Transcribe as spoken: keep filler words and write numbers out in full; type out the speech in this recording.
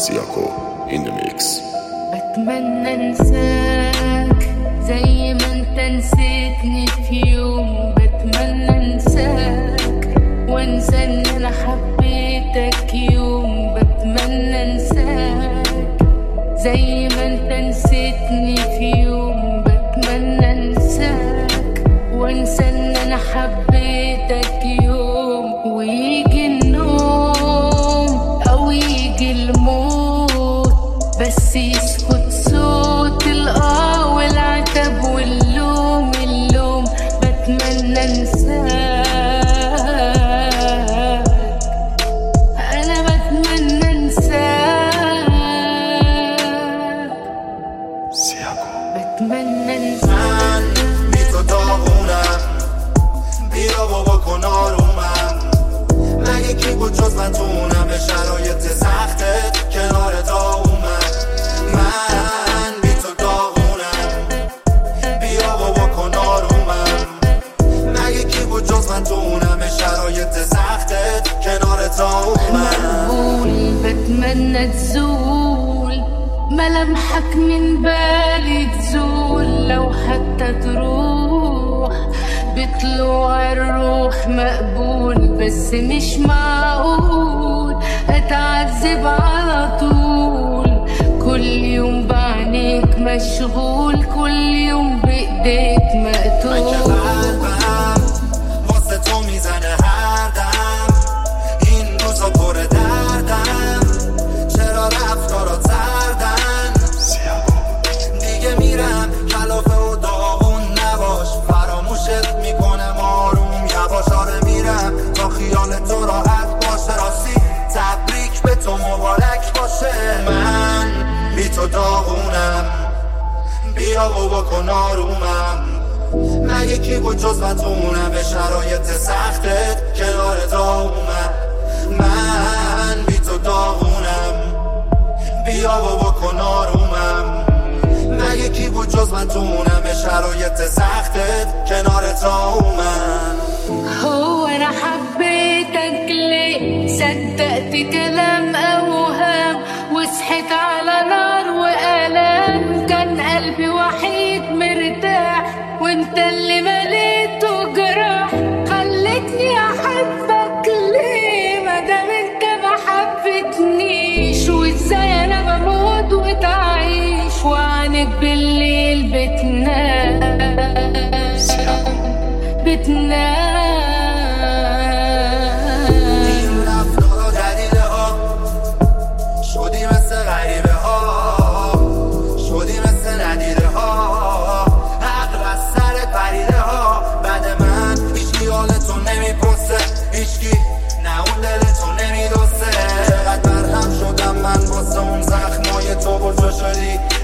سياكو in the mix. بتمنى انساك زي ما انت نسيتني في يوم. بتمنى انساك وانسى ان انا حبيتك يوم. بتمنى انساك زي ما انت نسيتني في يوم. بتمنى انساك وانسى ان انا حبيتك يوم. ويجي النوم او يجي الموت بس يسكت صوت الآه والعتب واللوم اللوم. بتمنى انساك انا بتمنى انساك سياكو. بتمنى انساك. من بی تو داغونم، بیا و بکن آرومم. مگه کی بود جز من تو اونم به شرایط سختت کنار داغونم. من بی تو داغونم، بیا و بکن آرومم. مگه کی بود جز من تو اونم به شرایط سختت کنار داغونم. مقبول بتمنى تزول ملامحك من بالي تزول. لو حتى تروح بطلوع الروح مقبول بس مش معقول اتعذب على طول. كل يوم بعينيك مشغول كل يوم بايديك مقتول. قلبم واسه تو میزنه هر دم، این روزا پر دردم. چرا رفتارات زردن؟ دیگه میرم کلافه و داغون نباش. فراموشت میکنم آروم یواش. آره میرم تا خیال تو راحت باشه. راستی تبریک به تو مبارک باشه. من بی تو داغونم، بیا و بکن آرومم. مگه کی بود جز من تو اونم به شرایط سختت کنار داغونم. من بی تو داغونم، بیا و بکن آرومم. مگه کی بود جز من تو اونم به شرایط سختت کنار داغونم. هو انا حبيتك ليه صدقت كلام اوهام وصحيت على نار والام. كان قلبي وحيد مرتاح وانت اللي مليته جراح. خلتني احبك ليه مادام انت ما حبتنيش. وازاي انا بموت وتعيش وعنك بالليل بتنام بتنام. تو بزرگ شدی